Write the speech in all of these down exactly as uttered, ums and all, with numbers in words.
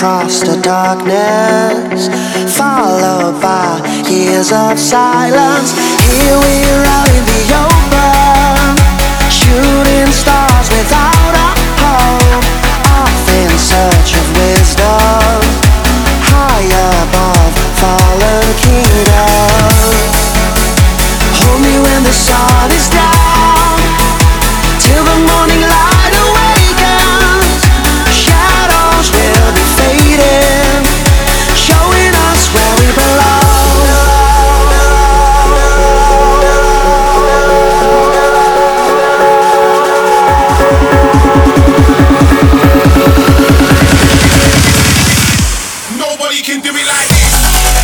across the darkness, followed by years of silence. Here we are in the open, shooting stars without a home, off in search of wisdom, high above fallen kingdoms. Hold me when the sun is down, till the morning light awakens. Shadows will be fading, showing us where we belong. Nobody can do it like this.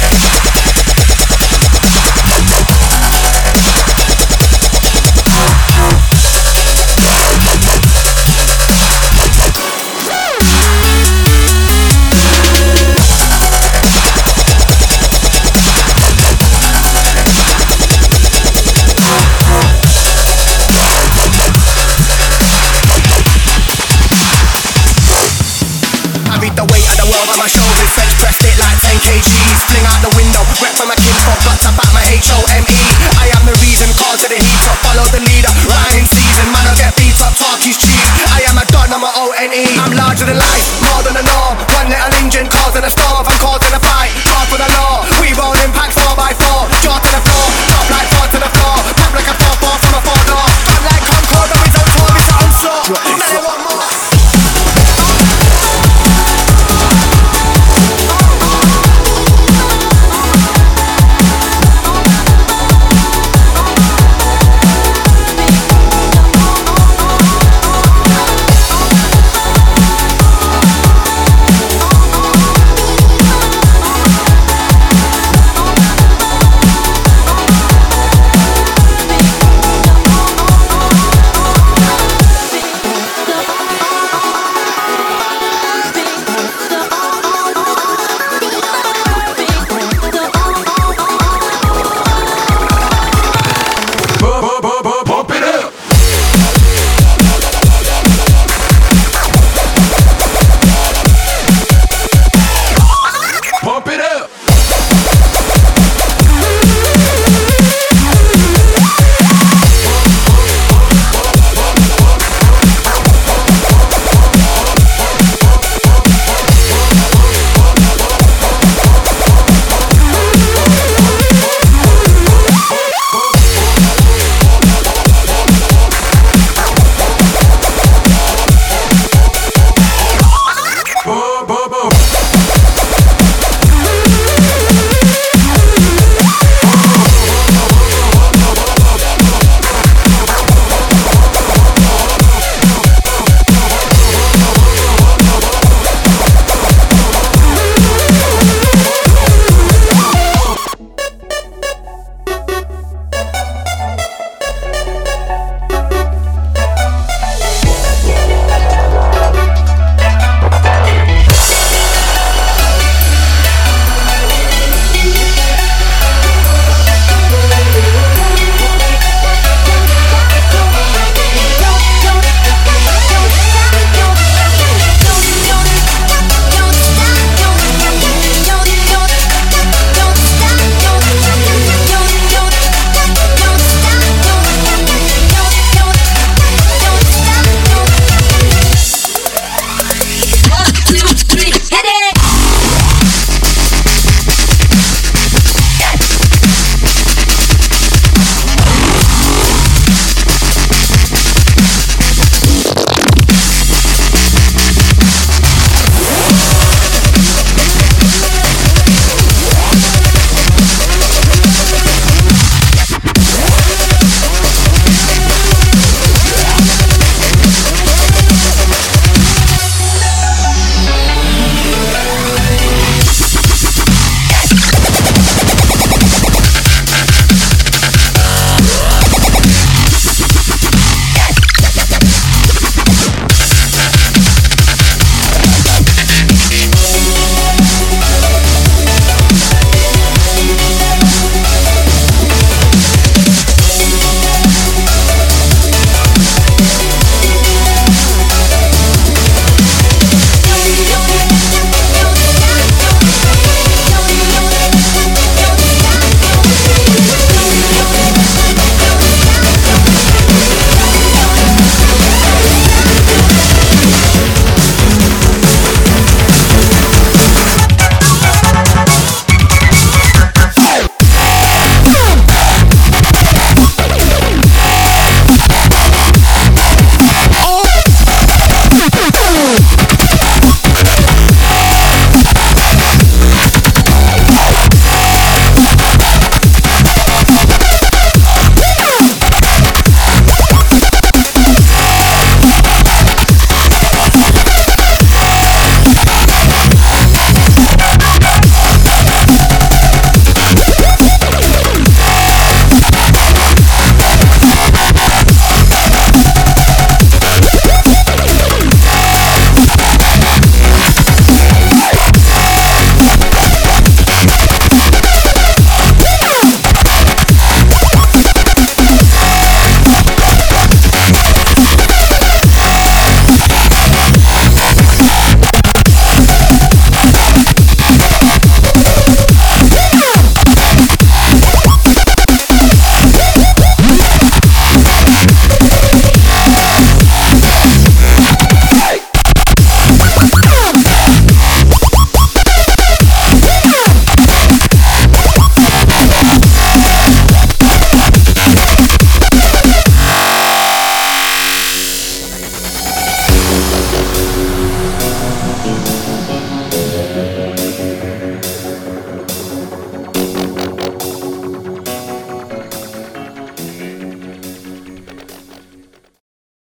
The weight of the world on my shoulders, French pressed it like ten kilograms. Fling out the window, rep for my kinfolk, got to back my H O M E. I am the reason, call to the heat up, follow the leader. Riding season, man, I get beat up, talk is cheap. I am a don, I'm a O N E. I'm larger than life, more than the norm. One little engine causing a storm, I'm causing